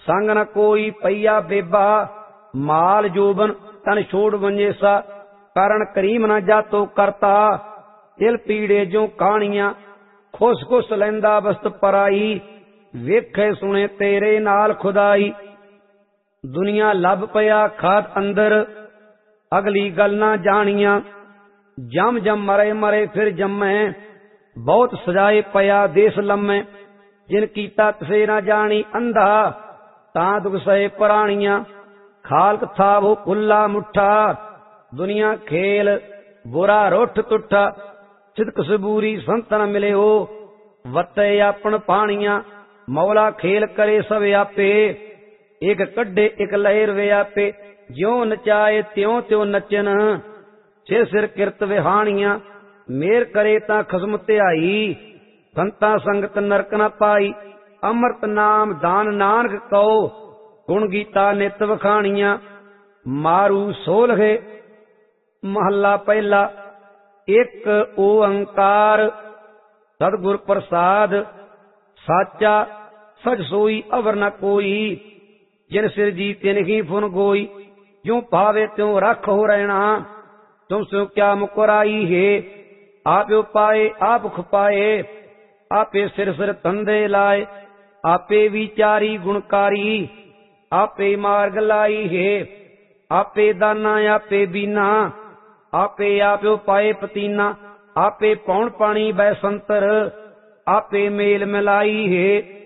संग न कोई पैया बेबा, माल जोबन तन छोड़ वंजेसा, कारण करीम न जातो करता, दिल पीड़े जो कहानियां, खुस खुस लैंदा वस्त पराई, वेखे सुने तेरे नाल खुदाई। दुनिया लब पया खाद अंदर, अगली गल ना जानिया, जम जम मरे मरे फिर जम्मे, बहुत सजाए पया देश लम्मे, जिन कीता तिसे ना जानी अंधा, तां दुख सहे पराणियां, खालक था वो खुला मुठा, दुनिया खेल बुरा रुठ तुठा, सिदक सबूरी संतन मिले हो, वते आपन पानियां, मौला खेल करे सब आपे, एक कड्डे एक लहर वे आपे, ज्यों नचाए त्यों त्यों नचन, छे सिर किरत विहानियां, मेर करे तां खसम ध्याई, संता संगत नरक न पाई, अमृत नाम दान नानक कहो, गुण गीता नित वखाणियां। मारू सोलहे महला पहला, एक ओंकार सतगुर प्रसाद, साचा सच सोई अवर न कोई, जिन सिर जी तिन ही फुन गोई, ज्यों भावे त्यों रख हो रहना, तुम सो क्या मुकुराई है, आप पाए आप खुपाए, आपे सिर सिर तंदे लाए, आपे विचारी गुणकारी, आपे मार्ग लाई है, आपे दाना आपे बीना, आपे आपो पाए पतीना, आपे पौन पानी बैसंतर, आपे मेल मिलाई है,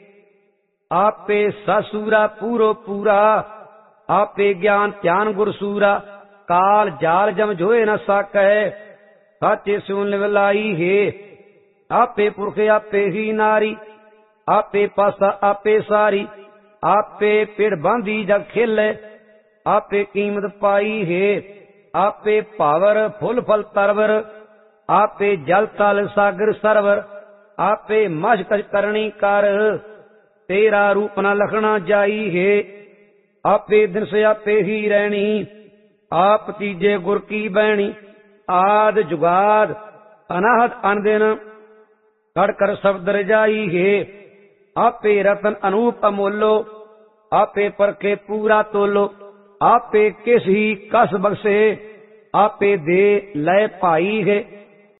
आपे ससूरा पूरो पूरा, आपे ज्ञान ध्यान गुरसूरा, काल जाल जम जोए न साकै, साचे सुन लिवलाई है, आपे पुरख आपे ही नारी, आपे पासा आपे सारी, आपे पेड़ बांधी जग खेले, आपे कीमत पाई है, आपे पावर फुल फल तरवर, आपे जल तल सागर सरवर, आपे मश कछ करनी कर, तेरा रूप न लखना जाई है, आपे दिन से आपे ही रहनी, आप तीजे गुर की बैणी, आद जुगाद अनाहत अनदिन, कड़ कर शब्द रजाई है, आपे रतन अनूप अमोलो, आपे परखे पूरा तोलो, आपे किस ही कस बख्शे, आपे दे लय पाई है,